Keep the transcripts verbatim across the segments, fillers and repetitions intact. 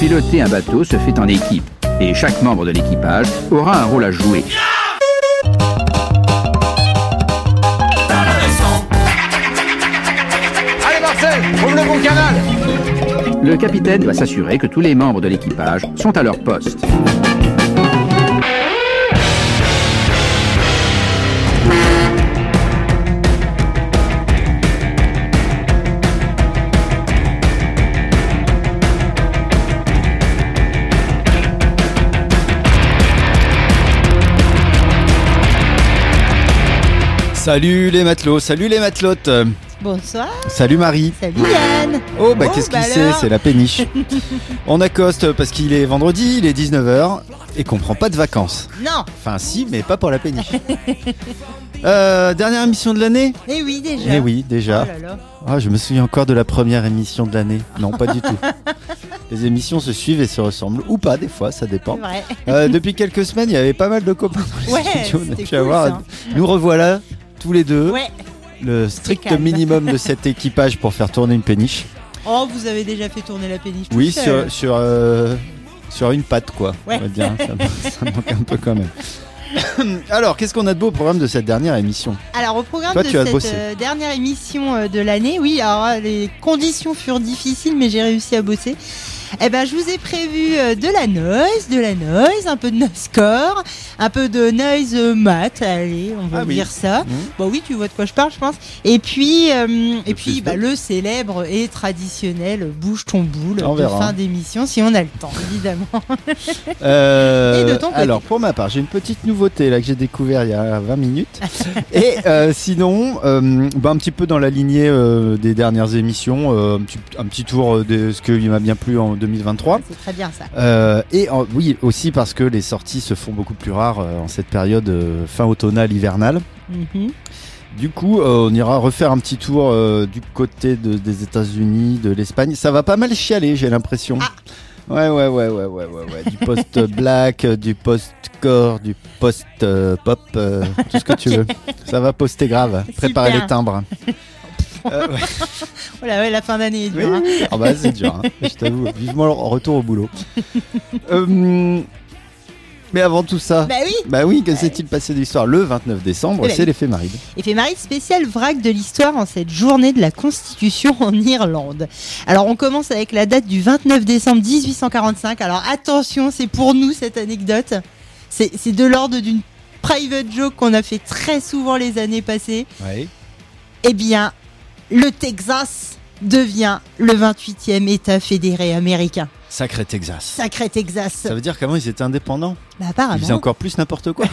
Piloter un bateau se fait en équipe et chaque membre de l'équipage aura un rôle à jouer. Allez Marcel, ouvre le bon canal. Le capitaine doit s'assurer que tous les membres de l'équipage sont à leur poste. Salut les matelots, salut les matelotes. Bonsoir. Salut Marie. Salut Yann. Oh bah Oh, qu'est-ce bah qu'il sait, alors. c'est la péniche. On accoste parce qu'il est vendredi, il est dix-neuf heures et qu'on prend pas de vacances. Non. Enfin si, mais pas pour la péniche. euh, dernière émission de l'année ? Eh oui déjà. Eh oui, déjà. Oh là là. Ah, je me souviens encore de la première émission de l'année. Non, pas du tout. Les émissions se suivent et se ressemblent, ou pas des fois, ça dépend. C'est vrai. Euh, depuis quelques semaines, il y avait pas mal de copains dans les Ouais, studios. on a c'était pu cool, avoir- ça. Nous revoilà tous les deux. Ouais. Le strict calme. minimum de cet équipage pour faire tourner une péniche. Oh, vous avez déjà fait tourner la péniche. tout Oui, seul. sur, sur, euh, sur une patte, quoi. Ouais. On va dire. Ça, ça manque un peu quand même. Alors, qu'est-ce qu'on a de beau au programme de cette dernière émission ? Alors au programme Toi, de tu as cette bossé. euh, dernière émission euh, de l'année, oui, alors euh, les conditions furent difficiles, mais j'ai réussi à bosser. Eh ben, je vous ai prévu euh, de la noise, de la noise, un peu de noisecore, un peu de noise euh, mat, allez, on va Ah oui. dire ça. Mmh. Bon oui, tu vois de quoi je parle, je pense. Et puis, euh, et puis, plus bah, de- le célèbre et traditionnel bouge ton boule On de verra. fin d'émission, si on a le temps, évidemment. Euh, Et de ton côté. alors, pour ma part, j'ai une petite nouveauté là que j'ai découvert il y a vingt minutes. Et euh, sinon, euh, bah, un petit peu dans la lignée euh, des dernières émissions, euh, un, petit, un petit tour de ce qui m'a bien plu en deux mille vingt-trois. C'est très bien ça. Euh, et en- oui, aussi parce que les sorties se font beaucoup plus rares euh, en cette période euh, fin automnale hivernale. Mhm. Du coup, euh, on ira refaire un petit tour euh, du côté de- des États-Unis, de l'Espagne. Ça va pas mal chialer, j'ai l'impression. Ah. Ouais, ouais, ouais, ouais, ouais, ouais, ouais. Du post-black, euh, du post-core, du post-pop, euh, tout ce que tu veux. Ça va poster grave. Préparez Super. les timbres. Euh, ouais. Oh là, ouais, la fin d'année est Oui, dure. hein. oui. Ah bah c'est dur, hein. Je t'avoue. Vivement le retour au boulot. Euh, mais avant tout ça, Bah oui. bah oui, que s'est-il passé de l'histoire ? Le vingt-neuf décembre, Eh ben c'est oui. l'éphéméride. Éphéméride spéciale vrac de l'histoire en cette journée de la Constitution en Irlande. Alors on commence avec la date du vingt-neuf décembre dix-huit cent quarante-cinq. Alors attention, c'est pour nous cette anecdote. C'est c'est de l'ordre d'une private joke qu'on a fait très souvent les années passées. Ouais. Eh bien, le Texas devient le vingt-huitième État fédéré américain. Sacré Texas. Sacré Texas. Ça veut dire qu'avant ils étaient indépendants. Bah Ils apparemment. faisaient encore plus n'importe quoi.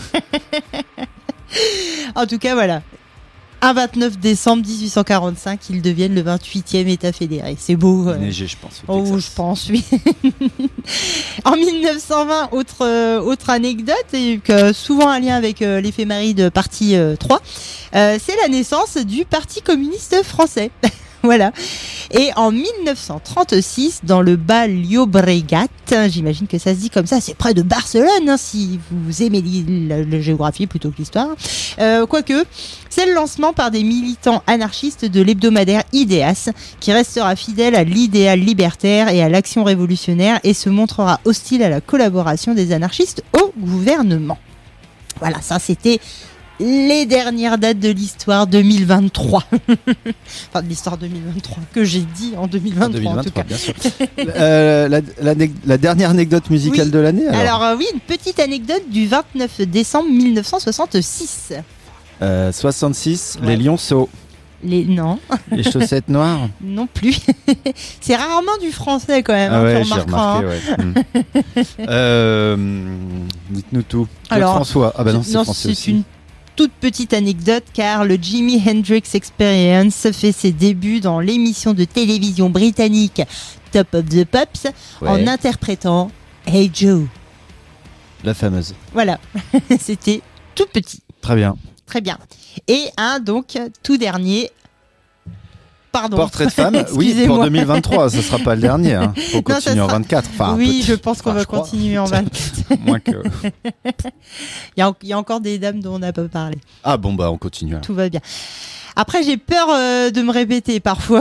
En tout cas, voilà. Un vingt-neuf décembre dix-huit cent quarante-cinq, ils deviennent le vingt-huitième État fédéré. C'est beau. euh. Neigé, je pense. au Oh, Texas. je pense, oui. En mille neuf cent vingt, autre, euh, autre anecdote, et que souvent un lien avec euh, l'éphéméride partie euh, trois, euh, c'est la naissance du Parti communiste français. Voilà. Et en mille neuf cent trente-six, dans le Bas Llobregat, j'imagine que ça se dit comme ça, c'est près de Barcelone, hein, si vous aimez l'île- la, la géographie plutôt que l'histoire. Euh, quoique, c'est le lancement par des militants anarchistes de l'hebdomadaire Ideas, qui restera fidèle à l'idéal libertaire et à l'action révolutionnaire et se montrera hostile à la collaboration des anarchistes au gouvernement. Voilà, ça c'était les dernières dates de l'histoire deux mille vingt-trois. Enfin, de l'histoire deux mille vingt-trois, que j'ai dit en deux mille En vingt-trois, en tout cas. bien sûr. Euh, la, la- la dernière anecdote musicale Oui. de l'année alors, Alors, euh, oui, une petite anecdote du vingt-neuf décembre mille neuf cent soixante-six. Euh, soixante-six, Ouais. les lionceaux, Les... Non, les chaussettes noires. non plus. C'est rarement du français quand même, Ah hein, ouais, tu j'ai remarqueras, remarqué, hein. ouais. Hmm. Euh, dites-nous tout. Claude Alors, François. Ah bah non, c'est Non, français c'est aussi. une toute petite anecdote car le Jimi Hendrix Experience fait ses débuts dans l'émission de télévision britannique Top of the Pops Ouais, en interprétant Hey Joe. la fameuse. Voilà, c'était tout petit. Très bien. Très bien. Et un donc tout dernier. Pardon. Portrait de femme, oui, Excusez-moi. pour deux mille vingt-trois, ça sera pas le dernier. Hein. Faut Non, ça continuer en sera- vingt-quatre. Enfin, oui, peut-être. je pense qu'on Enfin, va je crois. continuer en vingt-quatre. Moins que. Il y, a, il y a encore des dames dont on n'a pas parlé. Ah bon bah on continue. alors. Tout va bien. Après, j'ai peur euh, de me répéter parfois. Et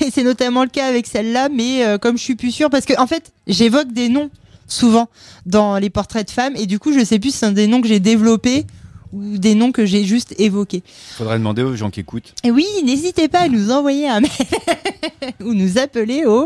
c'est notamment le cas avec celle-là, mais euh, comme je suis plus sûre, parce que en fait, j'évoque des noms souvent dans les portraits de femmes, et du coup, je sais plus si c'est des noms que j'ai développés ou des noms que j'ai juste évoqués. Faudrait demander aux gens qui écoutent. Et oui, n'hésitez pas à nous envoyer un mail ou nous appeler au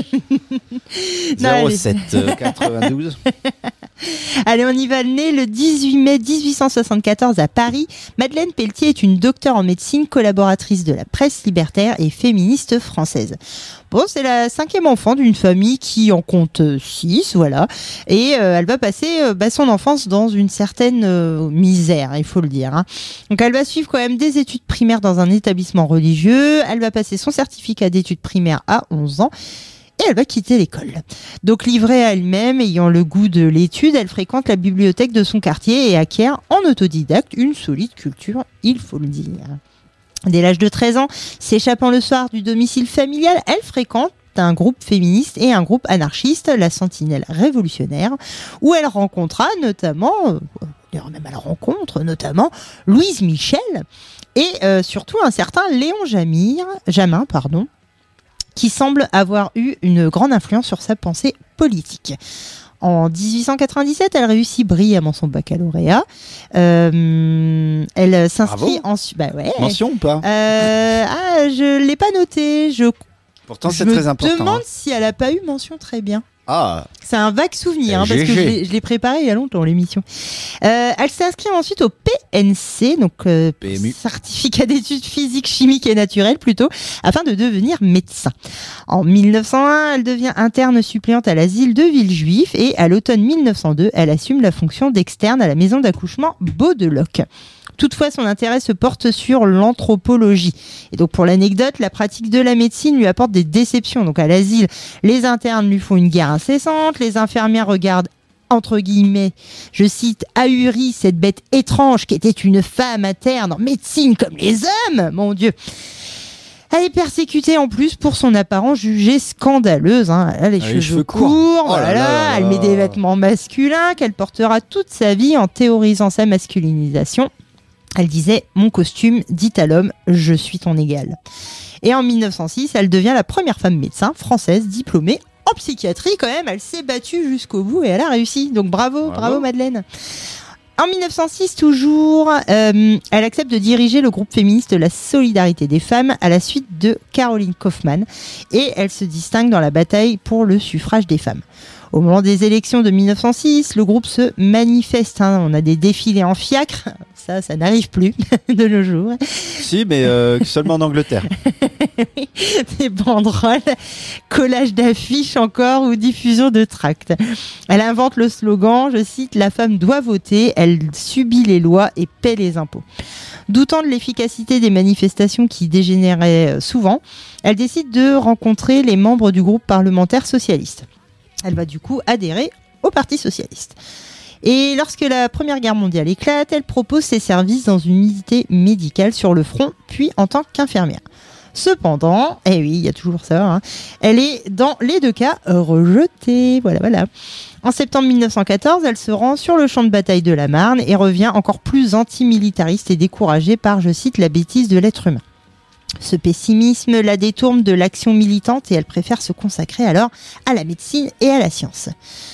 zéro sept quatre-vingt-douze. Allez, on y va. Née le dix-huit mai dix-huit cent soixante-quatorze à Paris, Madeleine Pelletier est une docteure en médecine, collaboratrice de la presse libertaire et féministe française. Bon, c'est la cinquième enfant d'une famille qui en compte six, voilà. Et euh, elle va passer euh, bah, son enfance dans une certaine euh, misère, il faut le dire. Hein. Donc elle va suivre quand même des études primaires dans un établissement religieux. Elle va passer son certificat d'études primaires à onze ans. Et elle va quitter l'école. Donc livrée à elle-même, ayant le goût de l'étude, elle fréquente la bibliothèque de son quartier et acquiert en autodidacte une solide culture, il faut le dire. Dès l'âge de treize ans, s'échappant le soir du domicile familial, elle fréquente un groupe féministe et un groupe anarchiste, la Sentinelle révolutionnaire, où elle rencontra notamment, euh, d'ailleurs même elle rencontre notamment Louise Michel et euh, surtout un certain Léon Jamir, Jamin, pardon, qui semble avoir eu une grande influence sur sa pensée politique. En dix-huit cent quatre-vingt-dix-sept, elle réussit brillamment son baccalauréat. Euh, elle s'inscrit ensuite. Bah ouais. Mention ou pas euh, Ah, je l'ai pas noté. Je. Pourtant, c'est je très important. Je me demande hein. si elle a pas eu mention très bien. Ah. C'est un vague souvenir, hein, G G. parce que je l'ai, je l'ai préparé il y a longtemps, l'émission. Euh, elle s'inscrit ensuite au P N C, donc euh, P M U. certificat d'études physiques, chimiques et naturelles plutôt, afin de devenir médecin. En mille neuf cent un, elle devient interne suppléante à l'asile de Villejuif et à l'automne mille neuf cent deux, elle assume la fonction d'externe à la maison d'accouchement Baudeloc. Toutefois, son intérêt se porte sur l'anthropologie. Et donc, pour l'anecdote, la pratique de la médecine lui apporte des déceptions. Donc, à l'asile, les internes lui font une guerre incessante. Les infirmières regardent, entre guillemets, je cite, ahurie cette bête étrange qui était une femme interne en médecine comme les hommes. Mon Dieu. Elle est persécutée en plus pour son apparence jugée scandaleuse. Hein. Elle a les, ah, cheveux, les cheveux courts, courts. Oh voilà. là là là là. Elle met des vêtements masculins qu'elle portera toute sa vie en théorisant sa masculinisation. Elle disait « Mon costume dit à l'homme, je suis ton égal ». Et en mille neuf cent six, elle devient la première femme médecin française diplômée en psychiatrie. Quand même, elle s'est battue jusqu'au bout et elle a réussi. Donc bravo, bravo, bravo Madeleine. En mille neuf cent six, toujours, euh, elle accepte de diriger le groupe féministe La Solidarité des femmes à la suite de Caroline Kaufmann et elle se distingue dans la bataille pour le suffrage des femmes. Au moment des élections de mille neuf cent six, le groupe se manifeste. Hein. On a des défilés en fiacre. Ça, ça n'arrive plus de nos jours. Si, mais euh, seulement en Angleterre. Oui, des banderoles, collage d'affiches encore ou diffusion de tracts. Elle invente le slogan, je cite, « La femme doit voter, elle subit les lois et paie les impôts ». Doutant de l'efficacité des manifestations qui dégénéraient souvent, elle décide de rencontrer les membres du groupe parlementaire socialiste. Elle va du coup adhérer au Parti socialiste. Et lorsque la Première Guerre mondiale éclate, elle propose ses services dans une unité médicale sur le front, puis en tant qu'infirmière. Cependant, eh oui, il y a toujours ça, hein, elle est dans les deux cas rejetée. Voilà, voilà. En septembre mille neuf cent quatorze, elle se rend sur le champ de bataille de la Marne et revient encore plus antimilitariste et découragée par, je cite, la bêtise de l'être humain. Ce pessimisme la détourne de l'action militante et elle préfère se consacrer alors à la médecine et à la science.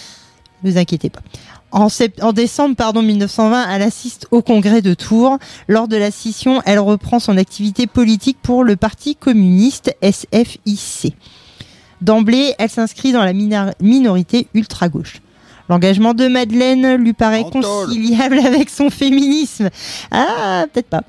Ne vous inquiétez pas. En, sept... en décembre pardon, mille neuf cent vingt, elle assiste au congrès de Tours. Lors de la scission, elle reprend son activité politique pour le Parti communiste S F I C. D'emblée, elle s'inscrit dans la minor... minorité ultra-gauche. L'engagement de Madeleine lui paraît Antole. conciliable avec son féminisme. Ah, peut-être pas.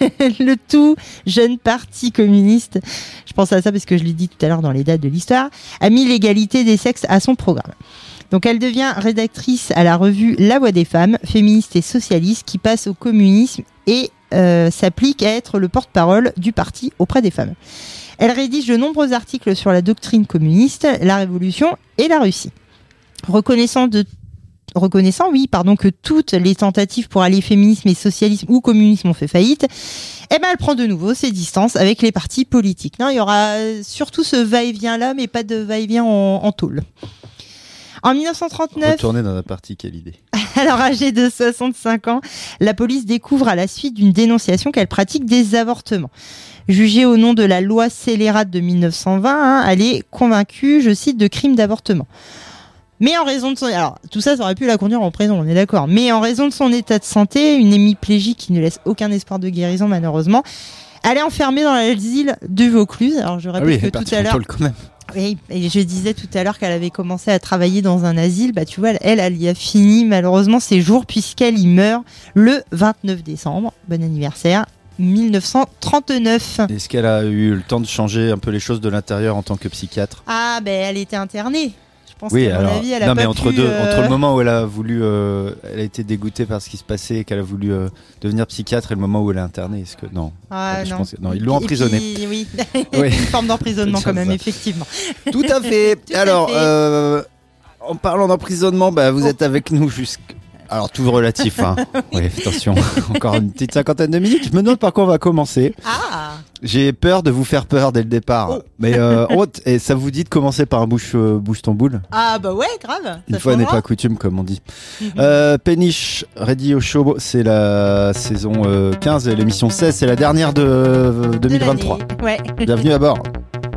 Le tout jeune parti communiste, je pense à ça parce que je l'ai dit tout à l'heure dans les dates de l'histoire, a mis l'égalité des sexes à son programme. Donc elle devient rédactrice à la revue La Voix des femmes, féministe et socialiste, qui passe au communisme et euh, s'applique à être le porte-parole du parti auprès des femmes. Elle rédige de nombreux articles sur la doctrine communiste, la révolution et la Russie. Reconnaissant, de, reconnaissant oui, pardon, que toutes les tentatives pour allier féminisme et socialisme ou communisme ont fait faillite, eh ben, elle prend de nouveau ses distances avec les partis politiques. Non, il y aura surtout ce va-et-vient-là, mais pas de va-et-vient en, en tôle. En mille neuf cent trente-neuf... Retourner dans un parti, quelle idée. Alors, âgée de soixante-cinq ans, la police découvre à la suite d'une dénonciation qu'elle pratique des avortements. Jugée au nom de la loi scélérate de mille neuf cent vingt, hein, elle est convaincue, je cite, de crimes d'avortement. Mais en raison de son... Alors, tout ça, ça aurait pu la conduire en prison, on est d'accord. Mais en raison de son état de santé, une hémiplégie qui ne laisse aucun espoir de guérison, malheureusement, elle est enfermée dans l'asile de Vaucluse. Alors, je rappelle ah oui, que tout à l'heure... quand même. Oui, et je disais tout à l'heure qu'elle avait commencé à travailler dans un asile. Bah, tu vois, elle, elle y a fini, malheureusement, ses jours, puisqu'elle y meurt le vingt-neuf décembre. Bon anniversaire. mille neuf cent trente-neuf. Est-ce qu'elle a eu le temps de changer un peu les choses de l'intérieur en tant que psychiatre ? Ah, ben elle était internée. Je pense oui, qu'à alors, mon avis, elle a non, pas mais entre pu, deux, euh... entre le moment où elle a voulu, euh, elle a été dégoûtée par ce qui se passait et qu'elle a voulu euh, devenir psychiatre et le moment où elle est internée, est-ce que non Ah, je non. pense que, non, ils l'ont emprisonnée. Puis, oui, oui. une forme d'emprisonnement quand même, ça. effectivement. Tout à fait. Tout à alors, fait. euh, en parlant d'emprisonnement, bah, vous Oh. êtes avec nous jusqu'à... Alors, tout relatif, hein. Oui, attention. Encore une petite cinquantaine de minutes. Je me demande par quoi on va commencer. Ah, J'ai peur de vous faire peur dès le départ. Oh. Mais euh, oh, et ça vous dit de commencer par un bouche, euh, bouche ton boule ? ah bah ouais, grave. Une Ça fois n'est changera. pas coutume, comme on dit. Mhm. Euh, Péniche, Radio Show, c'est la saison euh, quinze et l'émission seize, c'est la dernière de euh, deux mille vingt-trois. De l'année. Ouais. Bienvenue à bord.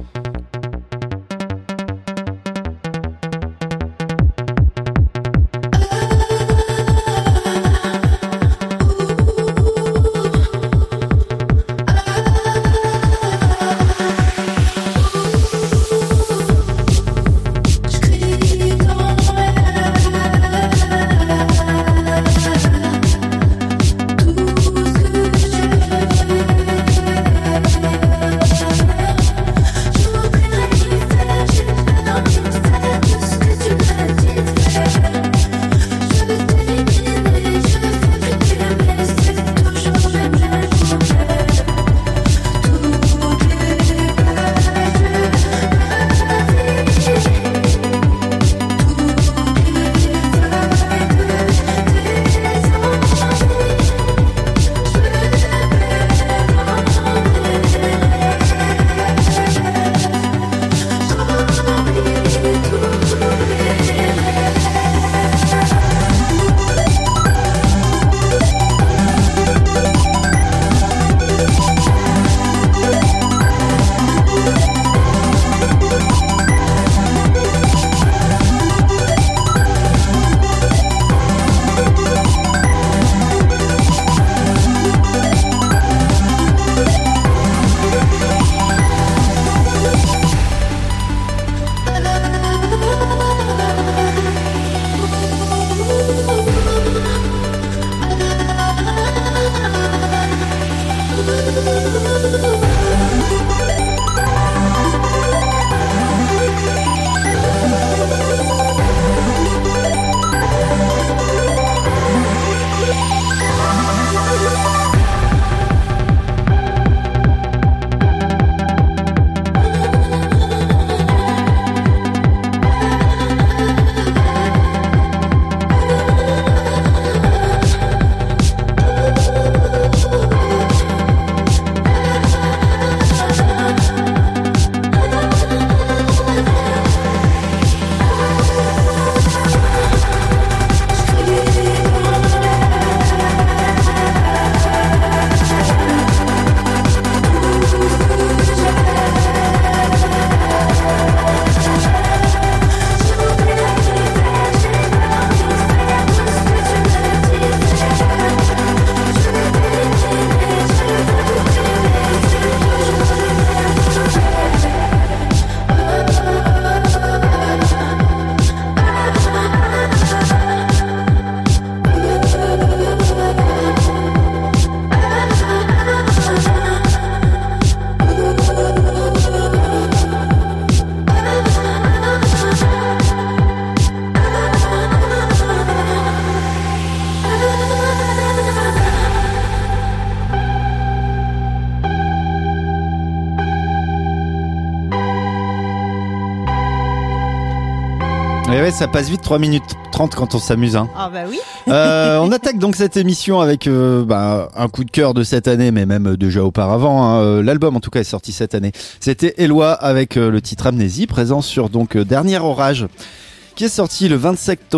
Et ouais, ça passe vite, trois minutes trente quand on s'amuse. Hein. Ah bah oui. euh, on attaque donc cette émission avec euh, bah, un coup de cœur de cette année, mais même déjà auparavant. Hein. L'album en tout cas est sorti cette année. C'était Eloi avec euh, le titre Amnésie, présent sur donc euh, Dernier Orage, qui est sorti le vingt-sept octobre.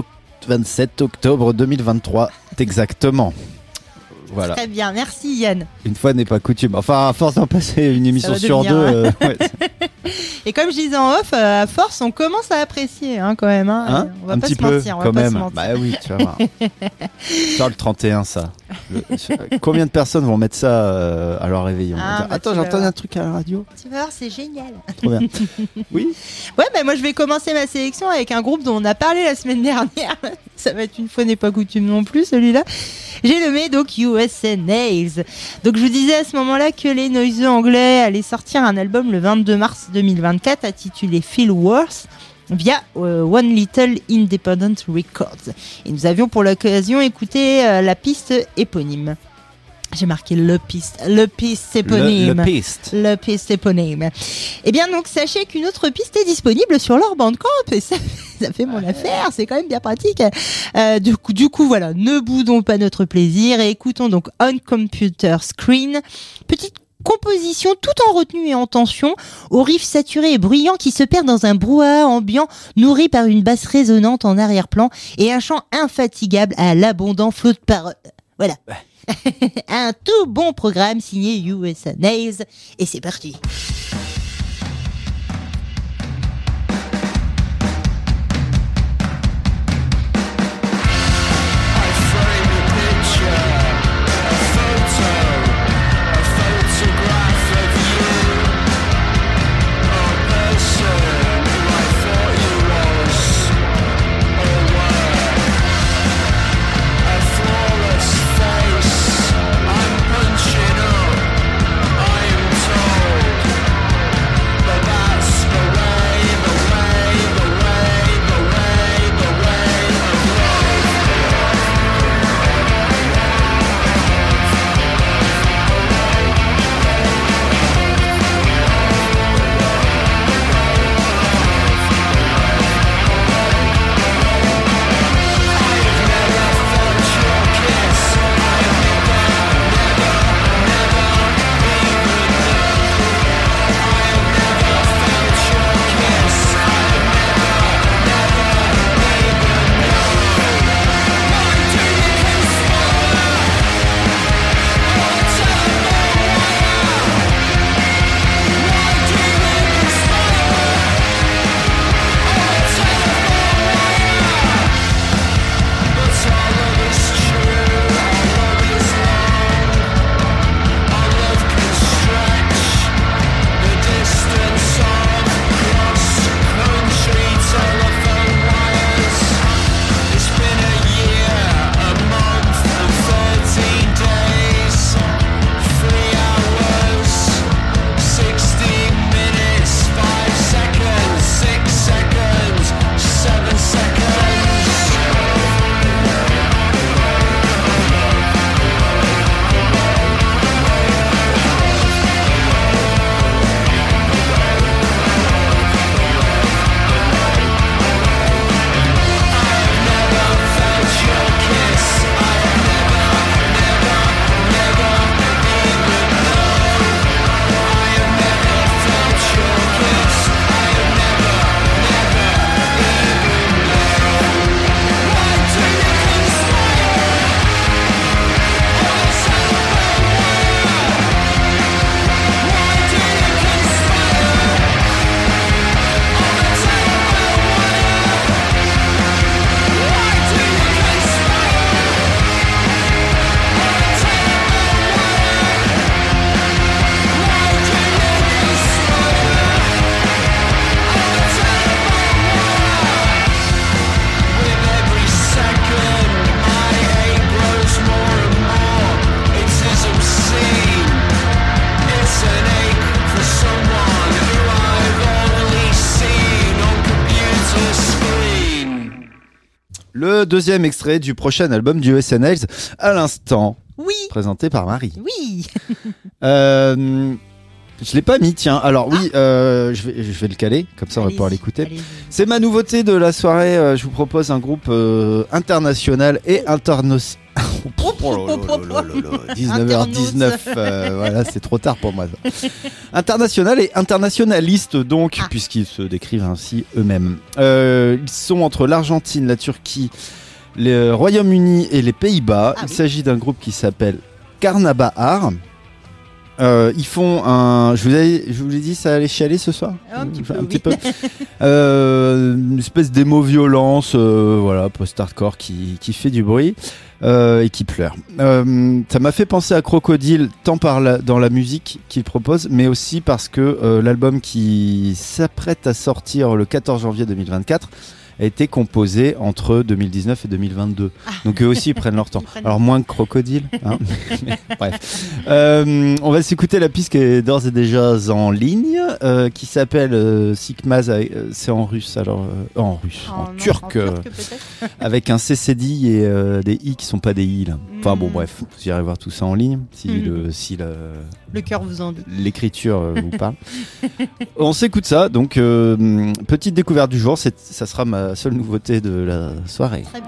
vingt-sept octobre deux mille vingt-trois, exactement. Voilà. Très bien, merci Yann. Une fois n'est pas coutume. Enfin, à force d'en passer une émission sur devenir, deux. hein. Euh, ouais. Et comme je disais en off, euh, à force, on commence à apprécier hein, quand même. Hein. Hein on va un pas petit se peu, mentir. On quand va même. pas se mentir. Bah oui, tu vas voir. Sur le trente et un, ça. Le, combien de personnes vont mettre ça euh, à leur réveil? Ah, bah, attends, j'ai entendu un truc à la radio. Tu vas voir, c'est génial. Trop bien. Oui. Ouais, bah moi je vais commencer ma sélection avec un groupe dont on a parlé la semaine dernière. Ça va être une fois n'est pas coutume non plus, celui-là. J'ai nommé donc U S A Nails. Donc je vous disais à ce moment-là que les noiseux anglais allaient sortir un album le vingt-deux mars deux mille vingt-quatre intitulé Feel Worse via euh, One Little Independent Records. Et nous avions pour l'occasion écouté euh, la piste éponyme. J'ai marqué le piste, le piste éponyme. Le, le piste. Le piste éponyme. Eh bien, donc, sachez qu'une autre piste est disponible sur leur Bandcamp. Et ça, ça fait mon affaire. C'est quand même bien pratique. Euh, du coup, du coup, voilà. Ne boudons pas notre plaisir et écoutons donc On Computer Screen. Petite composition tout en retenue et en tension, au riff saturé et bruyant qui se perd dans un brouhaha ambiant nourri par une basse résonante en arrière-plan et un chant infatigable à l'abondant flot de paroles. Voilà. Un tout bon programme signé U S A Nails et c'est parti. Le deuxième extrait du prochain album du U S A Nails, à l'instant, Oui, présenté par Marie. oui. Euh, je l'ai pas mis, tiens. Alors oui, euh, je, vais, je vais le caler, comme ça on va Allez-y, pouvoir l'écouter. allez-y. C'est ma nouveauté de la soirée. euh, je vous propose un groupe euh, international et international. dix-neuf heures dix-neuf, euh, voilà, c'est trop tard pour moi. Ça. International et internationaliste donc, Ah. puisqu'ils se décrivent ainsi eux-mêmes. Euh, ils sont entre l'Argentine, la Turquie, le Royaume-Uni et les Pays-Bas. Ah, Il oui. s'agit d'un groupe qui s'appelle Carnabaar. Euh, ils font un. Je vous, avais, je vous l'ai dit, ça allait chialer ce soir. Un petit peu, Un oui. petit peu. Euh, une espèce d'émo violence, euh, voilà, post-hardcore qui, qui fait du bruit euh, et qui pleure. Euh, ça m'a fait penser à Crocodile, tant par la, dans la musique qu'il propose, mais aussi parce que euh, l'album qui s'apprête à sortir le quatorze janvier deux mille vingt-quatre a été composé entre deux mille dix-neuf et deux mille vingt-deux. Ah. Donc eux aussi ils prennent leur temps. Prennent... Alors moins que Crocodile. Hein. Mais, bref. Euh, on va s'écouter la piste qui est d'ores et déjà en ligne, euh, qui s'appelle euh, Sikmaz. Euh, c'est en russe, alors euh, en russe, en, en, non, turc, en turc euh, avec un C C D et euh, des i qui sont pas des i là. Enfin mm. bon bref, vous irez voir tout ça en ligne si mm. le si le, le cœur vous en dit. L'écriture euh, vous parle. On s'écoute ça. Donc euh, petite découverte du jour. C'est, ça sera ma seule nouveauté de la soirée. Très bien.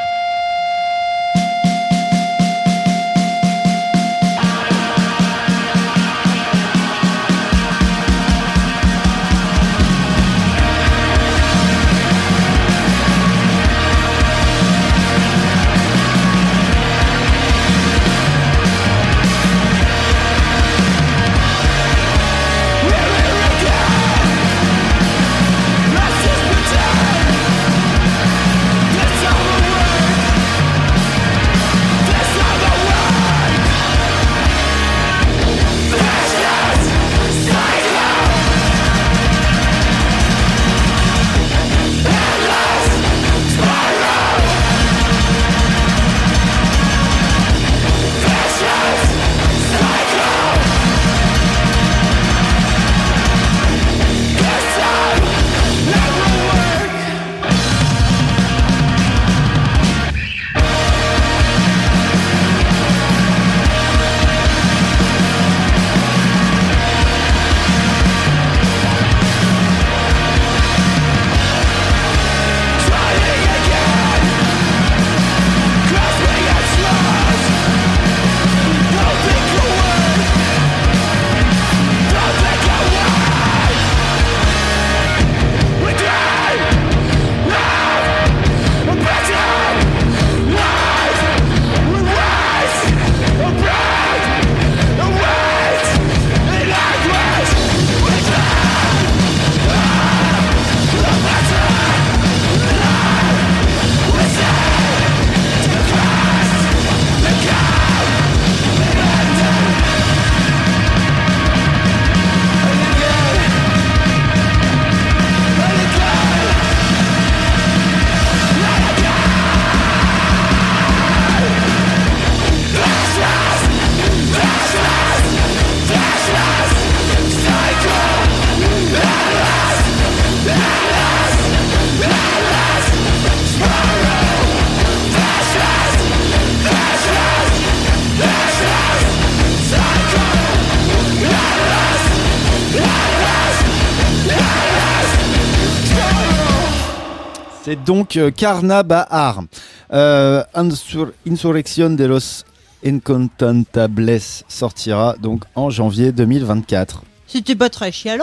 C'est donc euh, Carnabaar, euh, Insur- Insurrección de los Incontantables sortira donc en janvier deux mille vingt-quatre. C'était pas très chialant.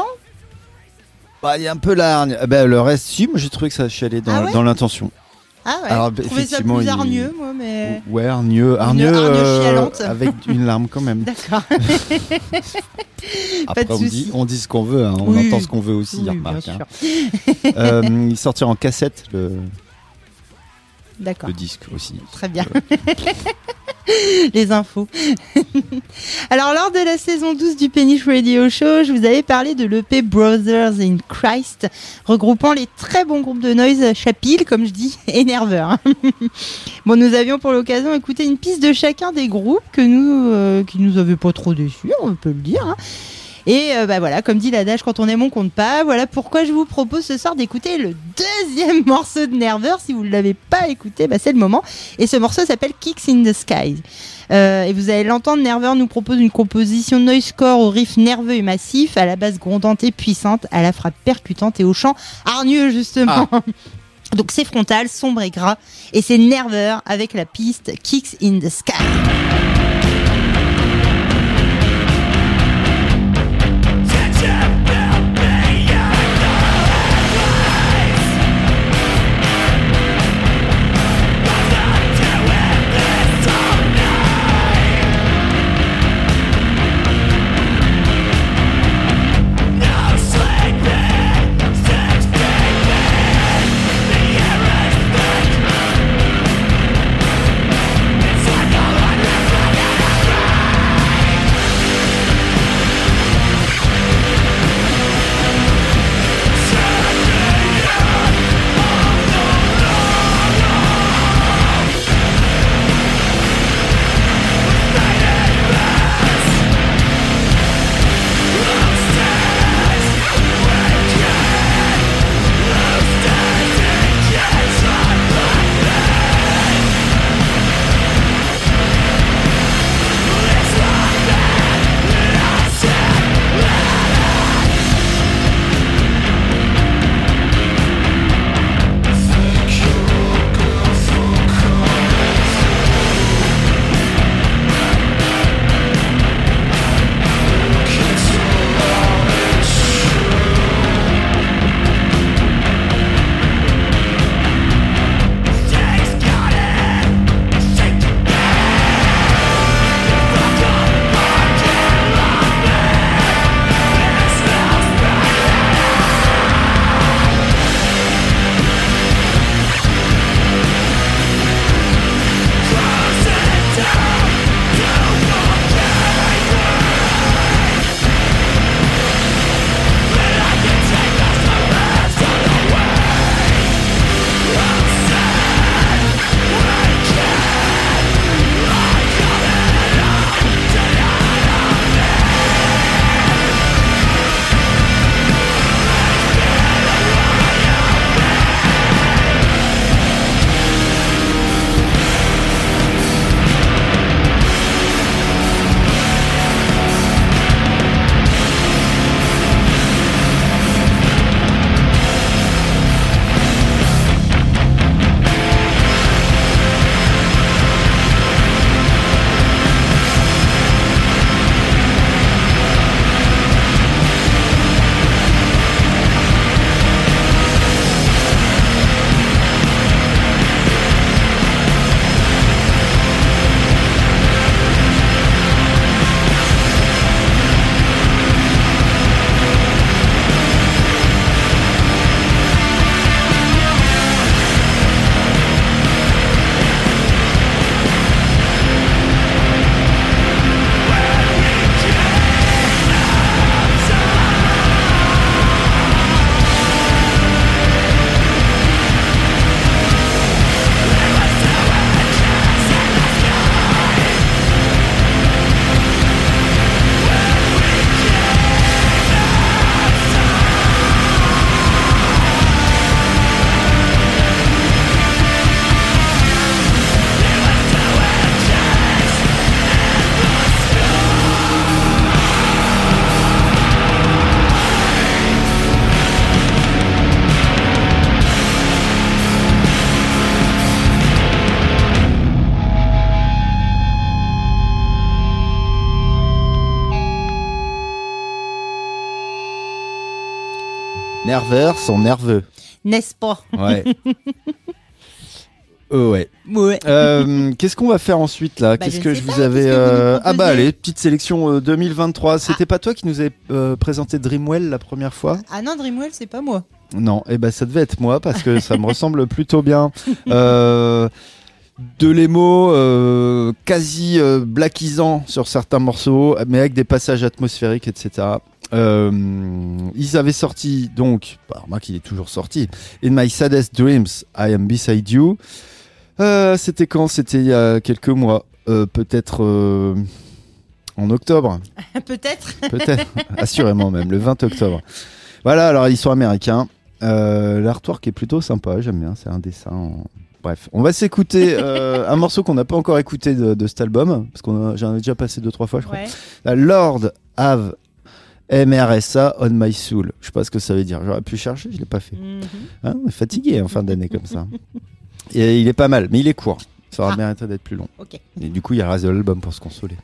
Bah, il y a un peu la... Bah, le reste, si, moi j'ai trouvé que ça chialait dans, ah ouais dans l'intention. Ah ouais, alors, je trouvais ça plus il... hargneux, moi, mais... Ouais, hargneux, hargneux, hargneux euh, chialante. avec une larme quand même. D'accord. Après, Pas de on soucis. dit, on dit ce qu'on veut, hein. On Oui. entend ce qu'on veut aussi, Oui, remarque. bien Hein. sûr. euh, il sortira en cassette, le, D'accord. le disque aussi. Très bien. Les infos. Alors, lors de la saison douze du Pennish Radio Show, je vous avais parlé de l'E P Brothers in Christ, regroupant les très bons groupes de noise Chapil, comme je dis, et Nerveur. Bon, nous avions pour l'occasion écouté une piste de chacun des groupes que nous, euh, qui nous avaient pas trop déçus, on peut le dire. Hein. Et euh, bah voilà, comme dit l'adage, quand on aime, on compte pas. Voilà pourquoi je vous propose ce soir d'écouter le deuxième morceau de Nerveur. Si vous ne l'avez pas écouté, bah c'est le moment. Et ce morceau s'appelle Kicks in the Sky. Euh, et vous allez l'entendre, Nerveur nous propose une composition noisecore au riff nerveux et massif, à la basse grondante et puissante, à la frappe percutante et au chant hargneux justement. Ah. Donc c'est frontal, sombre et gras. Et c'est Nerveur avec la piste Kicks in the Sky. Bye. Nerveurs sont nerveux. N'est-ce pas? Ouais. Oh ouais. Ouais. Euh, qu'est-ce qu'on va faire ensuite là? Bah, Qu'est-ce je que ne je sais vous pas, avais qu'est-ce que vous nous euh, Ah bah proposez allez, petite sélection euh, deux mille vingt-trois. C'était ah. pas toi qui nous avait euh, présenté Dreamwell la première fois? Ah non, Dreamwell, c'est pas moi. Non, et eh ben ça devait être moi parce que ça me ressemble plutôt bien. Euh, de l'émo euh, quasi euh, blackisant sur certains morceaux, mais avec des passages atmosphériques, et cetera. Euh, ils avaient sorti donc, bah, remarque, il est toujours sorti. In My Saddest Dreams, I Am Beside You. Euh, c'était quand? C'était il y a quelques mois, euh, peut-être euh, en octobre. Peut-être. Peut-être, assurément même, le vingt octobre. Voilà, alors ils sont américains. Euh, l'artwork est plutôt sympa, j'aime bien, c'est un dessin. En... Bref, on va s'écouter euh, un morceau qu'on n'a pas encore écouté de, de cet album, parce qu'on a, j'en ai déjà passé deux trois fois, je crois. Ouais. La Lord Have M R S A on My Soul. Je sais pas ce que ça veut dire. J'aurais pu chercher, je l'ai pas fait. Mm-hmm. Hein, on est fatigué en fin d'année comme ça. Et il est pas mal, mais il est court. Ça aurait ah. mérité d'être plus long. Okay. Et du coup, il y a le reste de l'album pour se consoler.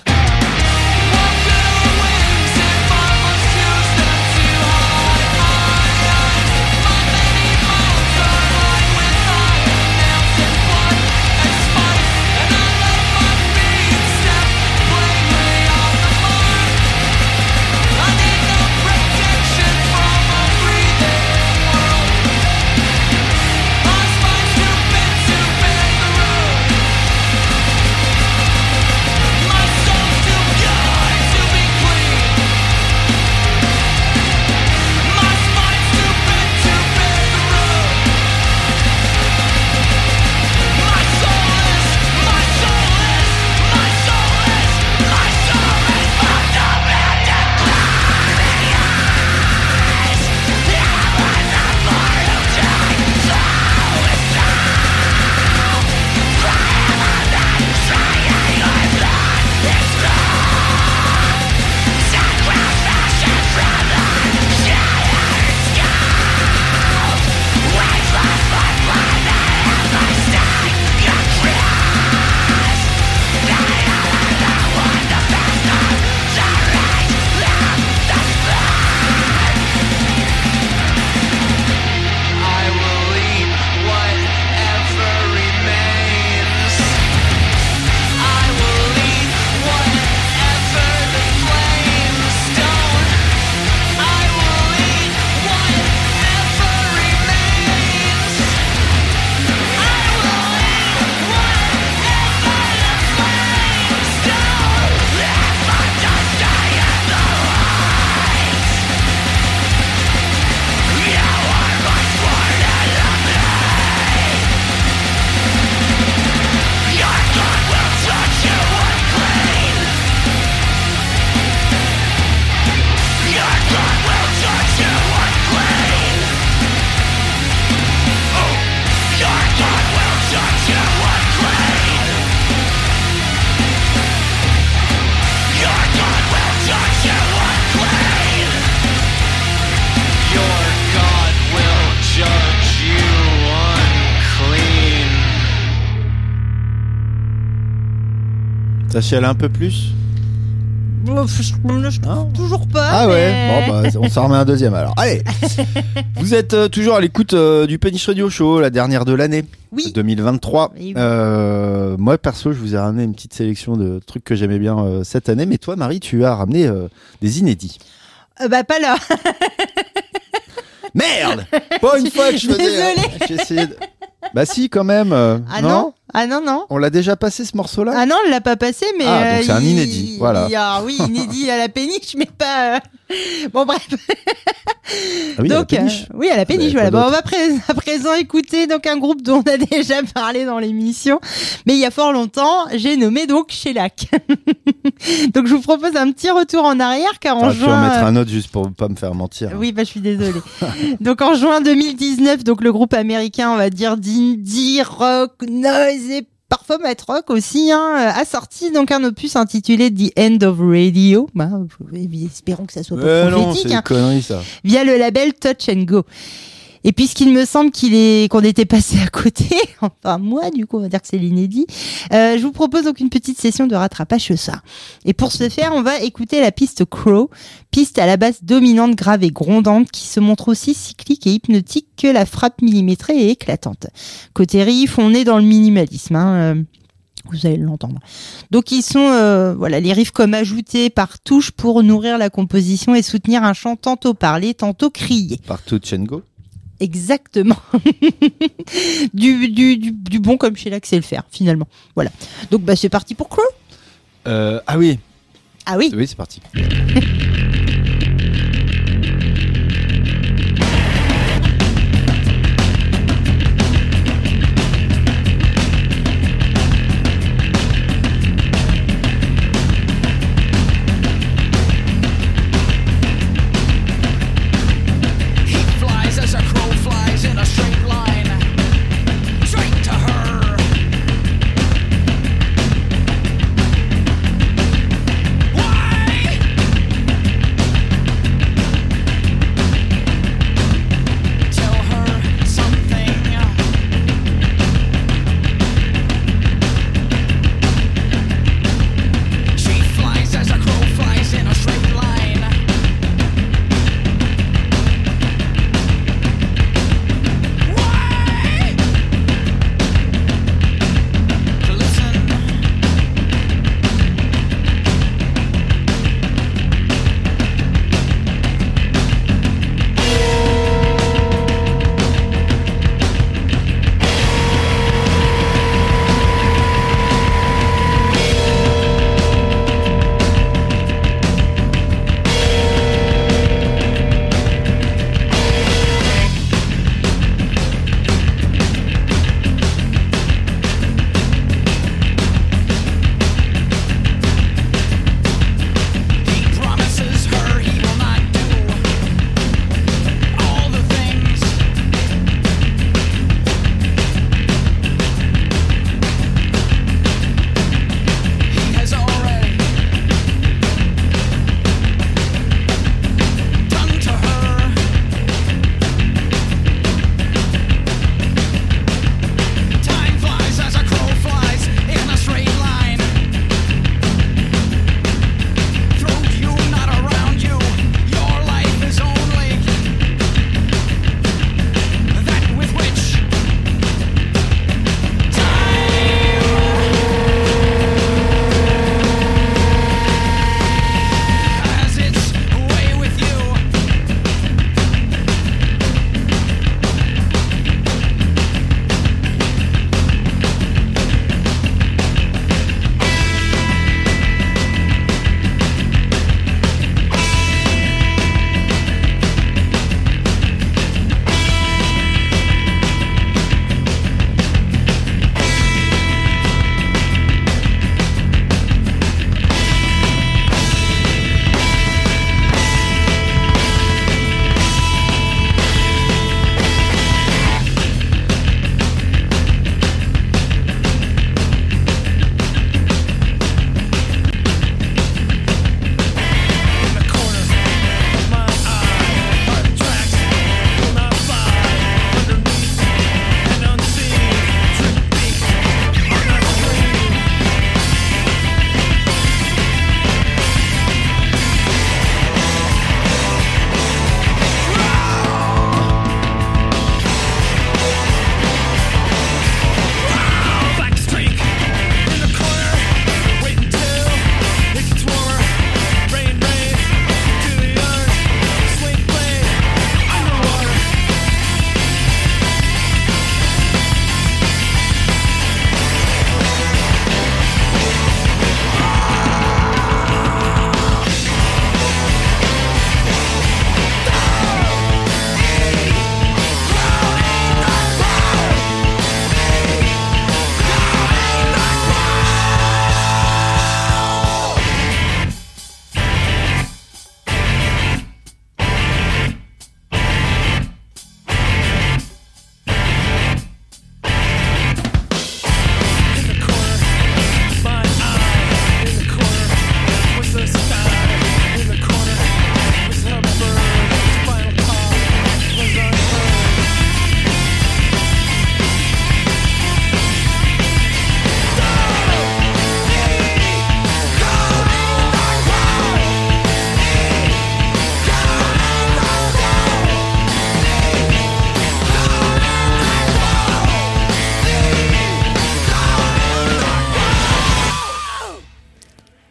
Ça chiale un peu plus? Je trouve toujours pas. Ah mais... ouais, bon bah on s'en remet un deuxième alors. Allez. Vous êtes euh, toujours à l'écoute euh, du Peniche Radio Show, la dernière de l'année. Oui. deux mille vingt-trois. Oui. Euh, moi perso, je vous ai ramené une petite sélection de trucs que j'aimais bien euh, cette année. Mais toi, Marie, tu as ramené euh, des inédits. Euh, bah pas là. Merde. Pas une fois que je faisais. Désolée. Euh, j'ai essayé de... Bah si, quand même. Euh, ah non, non Ah non, non. On l'a déjà passé ce morceau-là? Ah non, on l'a pas passé, mais... Ah, euh, donc c'est un inédit, il... voilà. Il... Ah oui, inédit à la péniche, mais pas... Euh... Bon, bref. Ah oui, donc, à la péniche. Euh, oui, à la péniche, voilà. Bon, on va pré- à présent écouter donc, un groupe dont on a déjà parlé dans l'émission, mais il y a fort longtemps, j'ai nommé donc Shellac. Donc je vous propose un petit retour en arrière, car en ah, juin... Tu vas en mettre un autre juste pour pas me faire mentir. Oui, bah je suis désolée. Donc en juin deux mille dix-neuf, donc le groupe américain, on va dire d'indie, rock, noise et parfois math rock aussi, hein, a sorti donc un opus intitulé The End of Radio. Bah, espérons que ça soit pas euh, prophétique. Non, c'est hein, une connerie ça. Via le label Touch and Go. Et puisqu'il me semble qu'il est qu'on était passé à côté, enfin moi du coup on va dire que c'est l'inédit, euh, je vous propose donc une petite session de rattrapage ce soir. Et pour ce faire, on va écouter la piste Crow, piste à la basse dominante, grave et grondante, qui se montre aussi cyclique et hypnotique que la frappe millimétrée et éclatante. Côté riff, on est dans le minimalisme, hein, euh, vous allez l'entendre. Donc ils sont, euh, voilà, les riffs comme ajoutés par touche pour nourrir la composition et soutenir un chant tantôt parlé, tantôt crié. Par Touch and Go. Exactement. du, du, du, du bon comme chez l'Axel faire, finalement. Voilà. Donc bah, c'est parti pour Crow. Euh, ah oui. Ah oui. Oui, c'est parti. Why?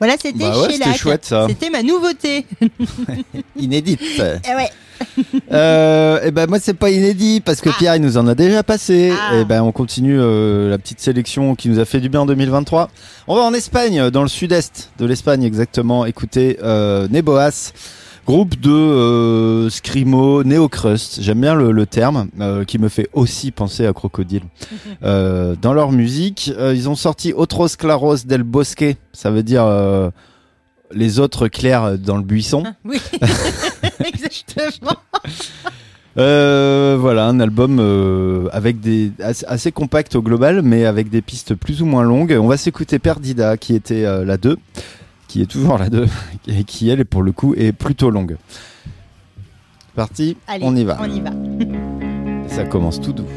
Voilà, c'était Bah ouais, Shellac. c'était chouette, ça. C'était ma nouveauté. Inédite. Eh ouais. euh, et ben moi c'est pas inédit parce que Ah. Pierre il nous en a déjà passé. Ah. Et ben on continue euh, la petite sélection qui nous a fait du bien en deux mille vingt-trois. On va en Espagne, dans le sud-est de l'Espagne exactement. Écoutez euh, Neboas, groupe de euh, screamo, néo-crust. J'aime bien le, le terme euh, qui me fait aussi penser à Crocodile. euh, dans leur musique, euh, ils ont sorti Otros Claros del Bosque. Ça veut dire euh, les autres clairs dans le buisson. Oui, exactement. Euh, voilà, un album euh, avec des assez, assez compact au global, mais avec des pistes plus ou moins longues. On va s'écouter Perdida, qui était euh, la deux, qui est toujours la deux, et qui elle, pour le coup, est plutôt longue. Parti, Allez, on y va. On y va. Ça commence tout doux.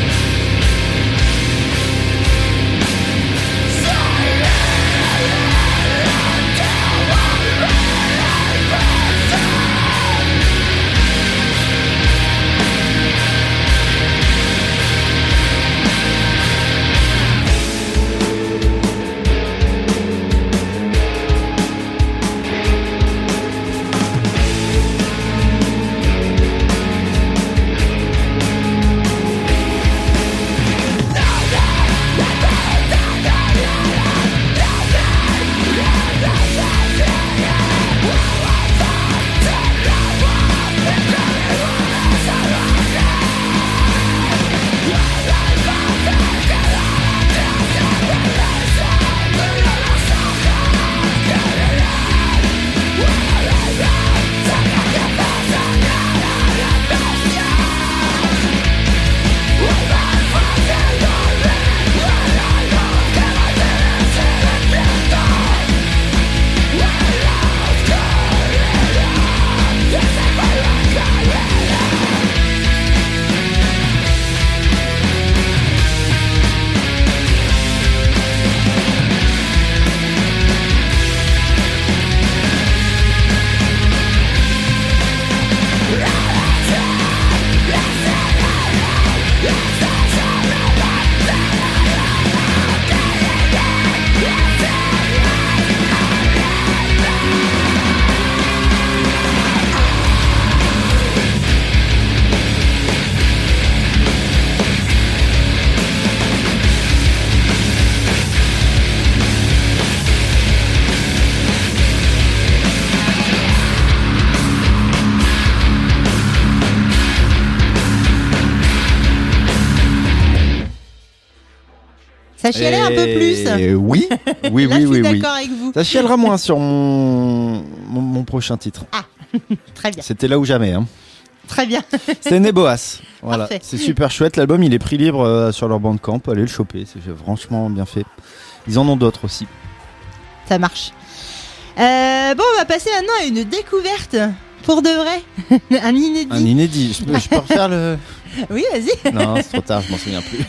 Silence! Ça chialait un peu plus. Et oui, oui, Là, oui, je suis oui, oui. d'accord avec vous. Ça chialera moins sur mon, mon, mon prochain titre. Très bien, C'était là ou jamais. Hein. très bien. C'est Neboas. Voilà, Parfait. c'est super chouette. L'album, il est prix libre euh, sur leur Bandcamp. Allez le choper, c'est franchement bien fait. Ils en ont d'autres aussi. Ça marche. Euh, bon, on va passer maintenant à une découverte. Pour de vrai. Un inédit. Un inédit. Je peux, je peux refaire le. Oui, vas-y. Non, c'est trop tard, je m'en souviens plus.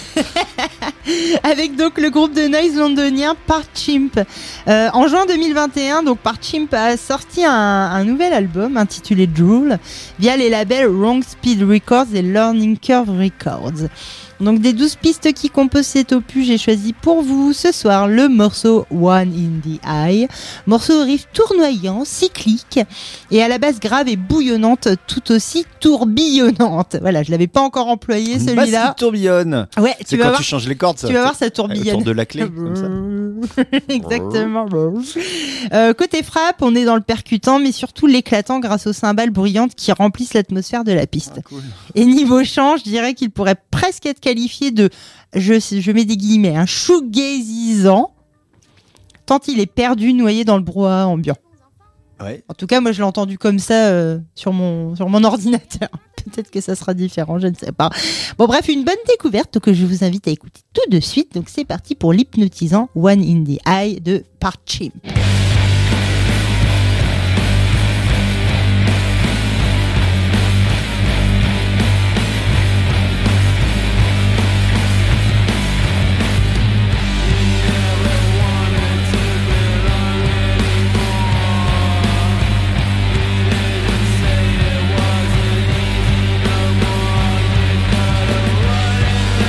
Avec donc le groupe de noise londonien Parchimp. Euh, en juin deux mille vingt et un, donc Parchimp a sorti un, un nouvel album intitulé Drool via les labels Wrong Speed Records et Learning Curve Records. Donc des douze pistes qui composent cet opus, j'ai choisi pour vous ce soir le morceau One in the Eye, morceau au riff tournoyant, cyclique et à la base grave et bouillonnante, tout aussi tourbillonnante. Voilà, je l'avais pas encore employé Une celui-là. basse qui tourbillonne. Ouais, C'est tu vas quand voir. tu changes les cordes. Ça, Tu vas voir, ça tourbillonne. autour de la clé, comme ça. Exactement. Euh, côté frappe, on est dans le percutant, mais surtout l'éclatant grâce aux cymbales bruyantes qui remplissent l'atmosphère de la piste. Ah, cool. Et niveau chant, je dirais qu'il pourrait presque être qualifié de, je, je mets des guillemets, un shoegazisant, tant il est perdu, noyé dans le brouhaha ambiant. Ouais. En tout cas, moi, je l'ai entendu comme ça euh, sur mon sur mon ordinateur. Peut-être que ça sera différent, je ne sais pas. Bon, bref, une bonne découverte que je vous invite à écouter tout de suite. Donc, c'est parti pour l'hypnotisant One in the Eye de Parchimp.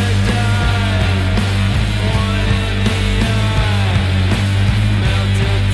Melted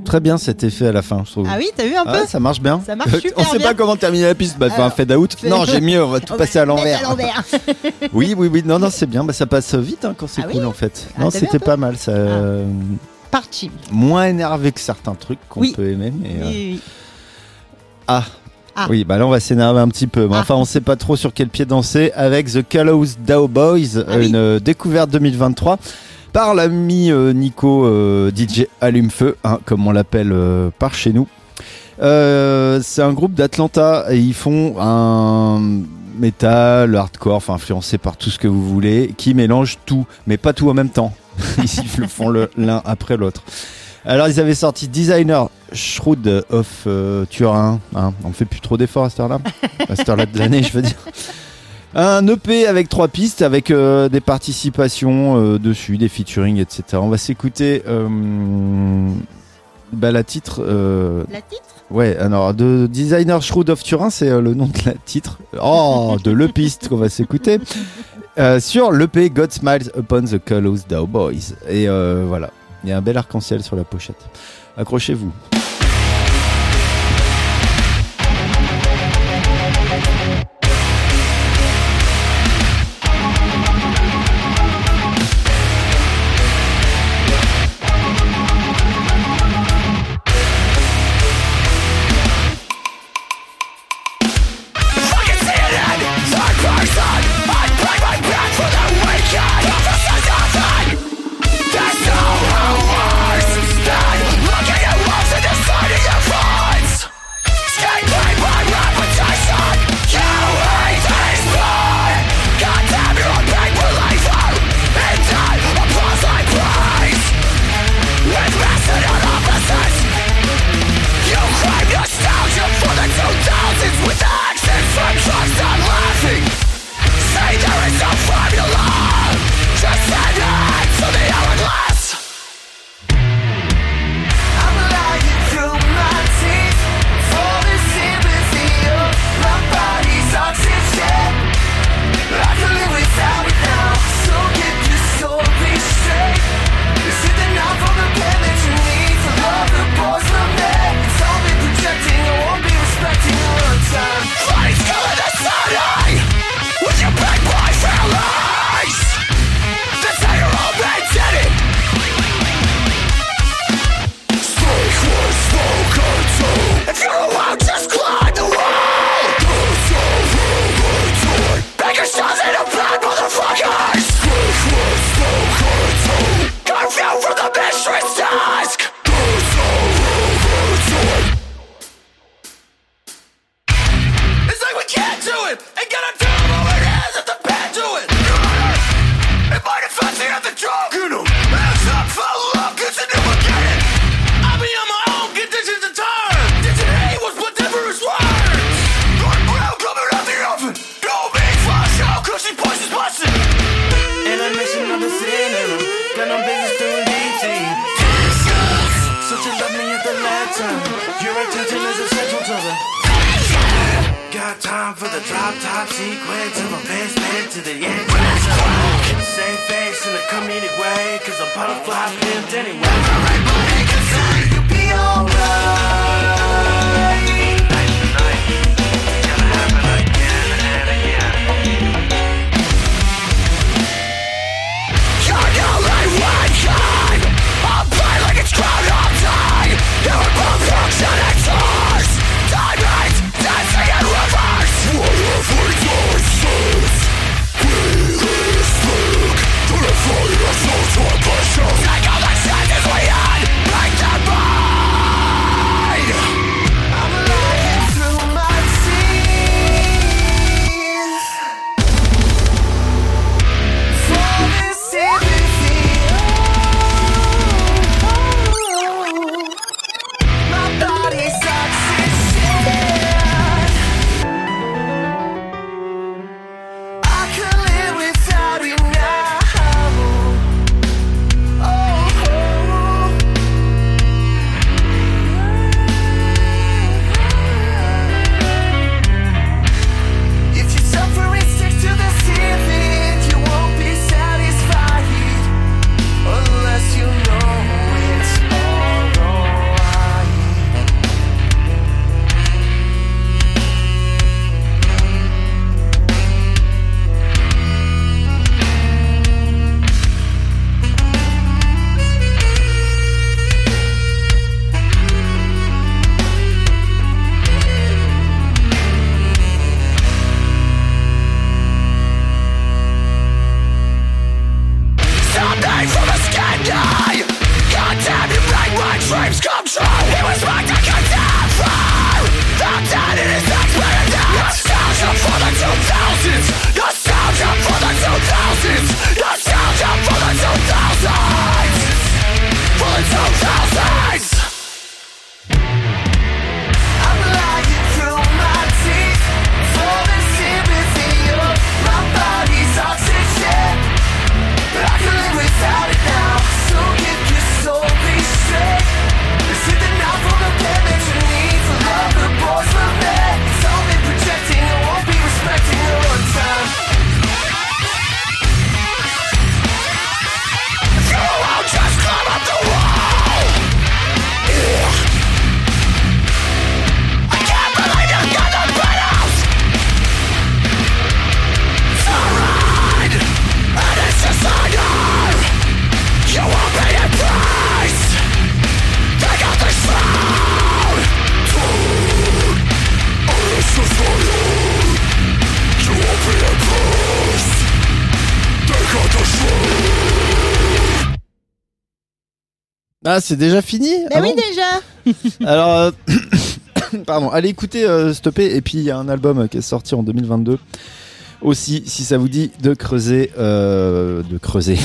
très bien cet effet à la fin, je trouve. Ah oui, t'as vu un peu ah, ça marche bien. Ça marche super On sait bien. pas comment terminer la piste. Bah, Alors, un fade out. fais- Non, j'ai mieux. On va tout On passer va à l'envers. mettre à l'envers. Oui, oui, oui. Non, non, c'est bien. Bah, ça passe vite hein, quand c'est Ah cool oui en fait. Ah, non, t'as vu c'était un peu pas mal. Ça, euh, Parti. moins énervé que certains trucs qu'on Oui. peut aimer. Mais, Oui, euh, oui, oui. Ah. Ah. Oui, bah là on va s'énerver un petit peu. Mais Ah. enfin, on sait pas trop sur quel pied danser avec The Callous Dow Boys, Ah oui. une euh, découverte deux mille vingt-trois par l'ami euh, Nico euh, D J Allume-Feu, hein, comme on l'appelle euh, par chez nous. Euh, c'est un groupe d'Atlanta et ils font un métal, hardcore, enfin influencé par tout ce que vous voulez, qui mélange tout, mais pas tout en même temps. Ils le font le- l'un après l'autre. Alors ils avaient sorti Designer Shroud of euh, Turin, hein, on fait plus trop d'efforts à cette heure-là, à cette heure-là de l'année je veux dire. Un E P avec trois pistes, avec euh, des participations euh, dessus, des featuring, et cetera. On va s'écouter euh, bah, la titre. Euh, La titre ouais, alors de Designer Shroud of Turin, c'est euh, le nom de la titre. Oh, de l'E piste qu'on va s'écouter euh, sur l'E P God Smiles Upon the Callous Dow Boys. Et euh, voilà. Il y a un bel arc-en-ciel sur la pochette. Accrochez-vous. Got time for the drop top sequence of a best man to the end. Same face in a comedic way, cause I'm butterfly pimped anyway. You'll be alright. Take all the chances we had, break the bind. I'm alive. Ah, c'est déjà fini? Bah Ah oui, bon déjà. Alors, euh, pardon, allez écouter euh, Stopper. Et puis, il y a un album qui est sorti en deux mille vingt-deux. Aussi, si ça vous dit de creuser. Euh, de creuser.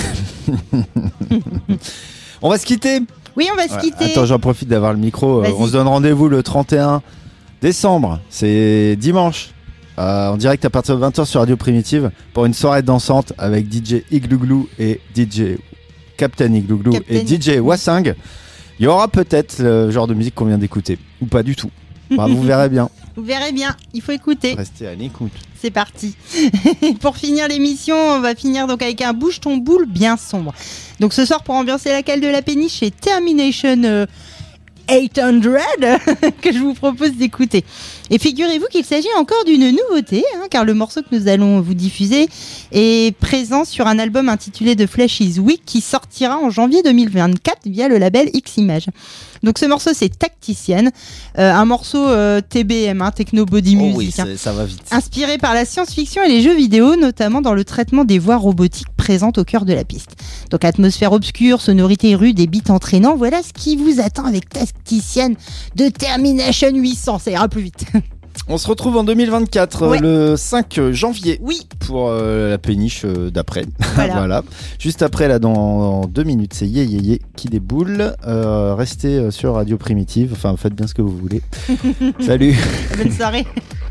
On va se quitter. Oui, on va se Ouais, quitter. Attends, j'en profite d'avoir le micro. Euh, Vas-y. on se donne rendez-vous le trente et un décembre. C'est dimanche. Euh, en direct à partir de vingt heures sur Radio Primitive pour une soirée dansante avec D J Iglouglou et D J Captain Iglouglou Captain. et D J Wassing. Il y aura peut-être le genre de musique qu'on vient d'écouter ou pas du tout. Bah, vous verrez bien. Vous verrez bien, il faut écouter. Restez à l'écoute. C'est parti. Pour finir l'émission, on va finir donc avec un bouge ton boule bien sombre. Donc ce soir, pour ambiancer la cale de la péniche, c'est Termination euh, huit cents que je vous propose d'écouter. Et figurez-vous qu'il s'agit encore d'une nouveauté, hein, car le morceau que nous allons vous diffuser est présent sur un album intitulé The Flesh is Weak qui sortira en janvier deux mille vingt-quatre via le label X-Image. Donc ce morceau, c'est Tactician, euh, un morceau euh, T B M, hein, Techno Body Oh Music. oui, hein. c'est- ça va vite. Inspiré par la science-fiction et les jeux vidéo, notamment dans le traitement des voix robotiques présentes au cœur de la piste. Donc atmosphère obscure, sonorité rude et beat entraînant, voilà ce qui vous attend avec Tactician de Termination huit cents, ça ira plus vite. On se retrouve en deux mille vingt-quatre, Ouais. euh, le cinq janvier. Oui, Pour euh, la péniche euh, d'après. Voilà. Juste après, là, dans, dans deux minutes, c'est Yé Yé Yé qui déboule. Euh, restez euh, sur Radio Primitive. Enfin, faites bien ce que vous voulez. Salut. bonne soirée.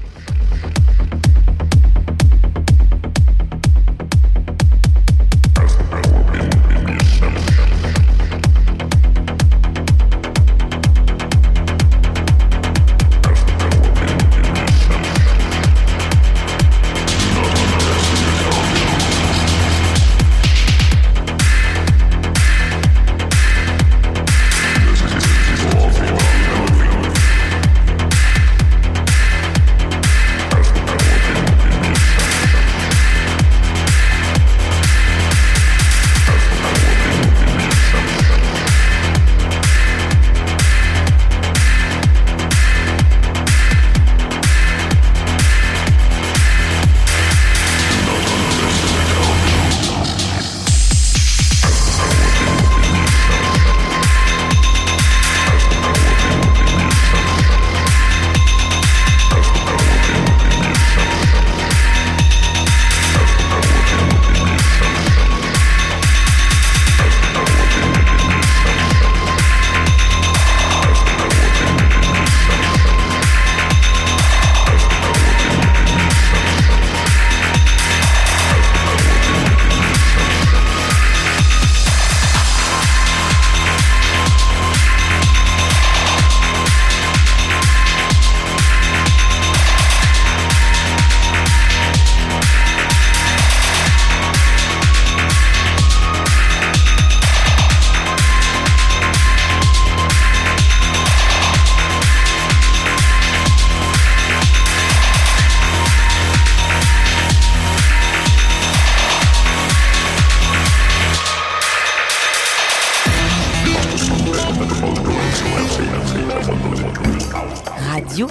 Radio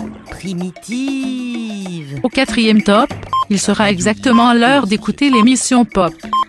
Primitive. Au quatrième top, il sera exactement l'heure d'écouter l'émission Pop.